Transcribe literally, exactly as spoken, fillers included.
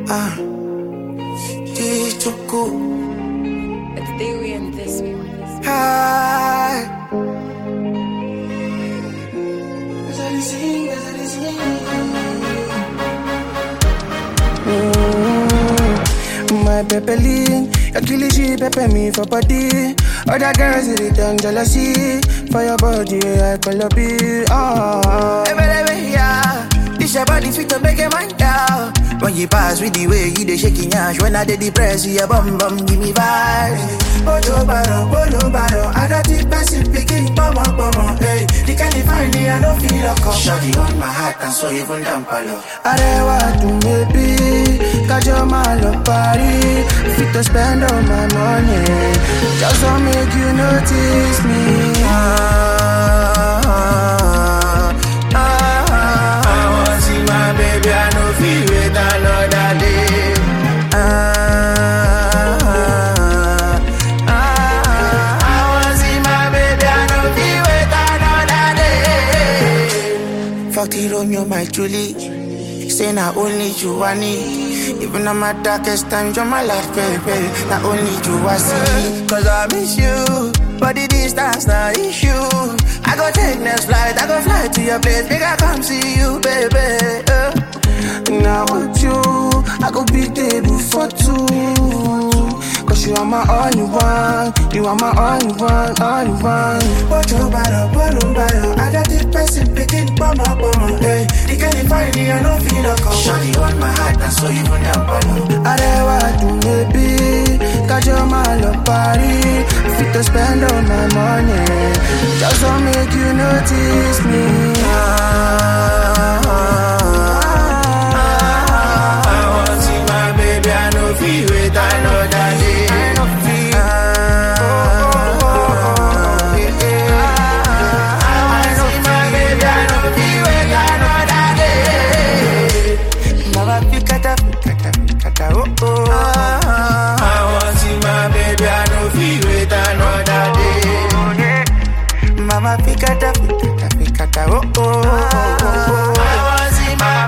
Ah, Chichuku. It's theory in this one. Hi. Mm, my pepeline, your killie she pepe me for body. Other girls it done jealousy for your body. I call up it. Oh, hey, baby, yeah. This your body fit to make a man down. When you pass with the way you dey shaking ash. When I dey depressed, you a bum bum give me vibes. Bolo baro, bolo baro. I don't think person picking bum up, bum up. Hey, the kind of find me, I don't feel like a shawty on my heart and so even damn palo. I don't want to maybe, cause you're my love party. Fit to spend all my money, just to make you notice me. Ah, ah, ah, ah. I want see my baby, I know feel wait another day. Ah, ah, ah, ah. I want see my baby, I know feel wait another day. Fuck the Romeo, my Julie. Say not only you I need. Even on my darkest times, you're my life, baby. Not only you I see. Cause I miss you, but the distance not issue. I go take next flight, I go fly to your place. Make I come see you, baby. uh. Now with you, I go be there before two. Cause you are my only one. You are my only one, only one. Bottle bottle, bottle bottle. I got this person picking bomb up, bomb up. Hey, they can't find me, I don't feel like a shawty on my heart, and so you will never know. I never do maybe, cause you're my love party. Fit to spend all my money, just to make you notice me. Ah, ah, ah, ah. I want see my baby, I know feel wait, I know that day. Oh, oh. Ah, I want see my baby, I know feel wait another day. Mama, pikata, pikata, pikata, oh, oh, oh, oh. I want see my